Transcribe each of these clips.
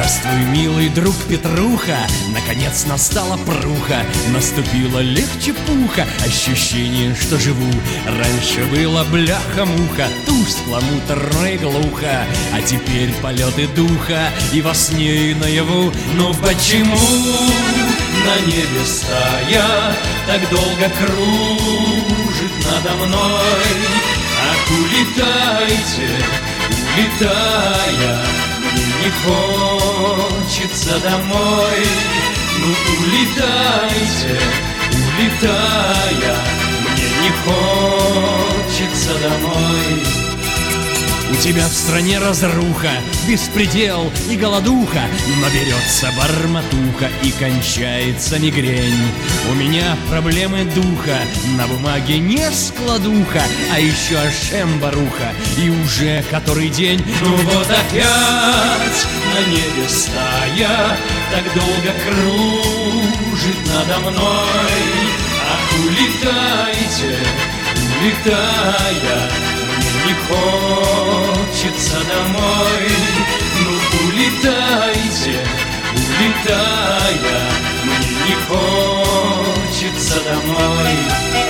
Здравствуй, милый друг Петруха, наконец настала пруха, наступила легче пуха, ощущение, что живу. Раньше было бляха-муха, тускло, муторно и глухо, а теперь полеты духа и во сне, и наяву. Но почему на небе стая так долго кружит надо мной? Ах, улетайте, улетая, мне не хочется домой. Ну, улетайте, улетая, мне не хочется домой. У тебя в стране разруха, беспредел и голодуха, но берется бормотуха и кончается мигрень. У меня проблемы духа, на бумаге не складуха, а еще шембаруха, и уже который день. Ну вот опять на небе стая так долго кружит надо мной. Ах, улетайте, улетая, не хочется домой. Ну, улетайте, улетая, мне не хочется домой.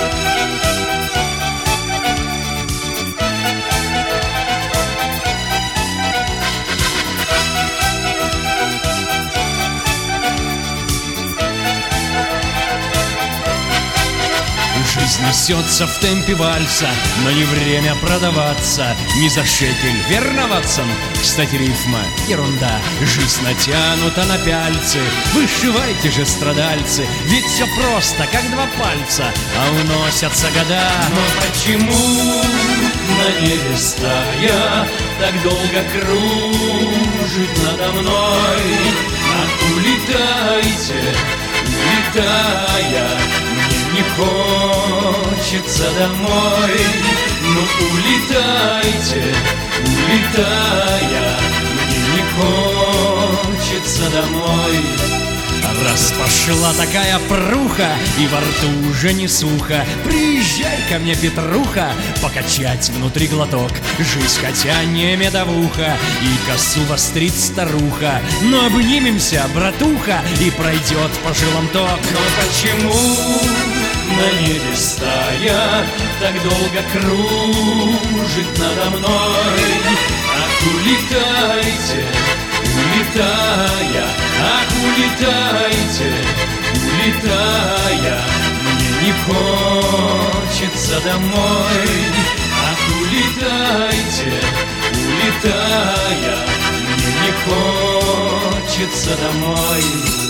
Жизнь несется в темпе вальса, но не время продаваться. Ни за шекель, верно, Ватсон? Кстати, рифма — ерунда. Жизнь натянута на пяльцы, вышивайте же, страдальцы, ведь все просто, как два пальца, а уносятся года. Но почему на небе стая так долго кружит надо мной? Ах, улетайте, улетая, не хочется домой. Ну, улетайте, улетая, мне не хочется домой. Раз пошла такая пруха, и во рту уже не сухо, приезжай ко мне, Петруха, покачать внутри глоток. Жизнь хотя не медовуха, и косу вострит старуха, но обнимемся, братуха, и пройдет по жилам ток. Но почему на небе стая так долго кружит надо мной? Ах, улетайте, улетая, ах, улетайте, улетая, мне не хочется домой. Ах, улетайте, улетая, мне не хочется домой.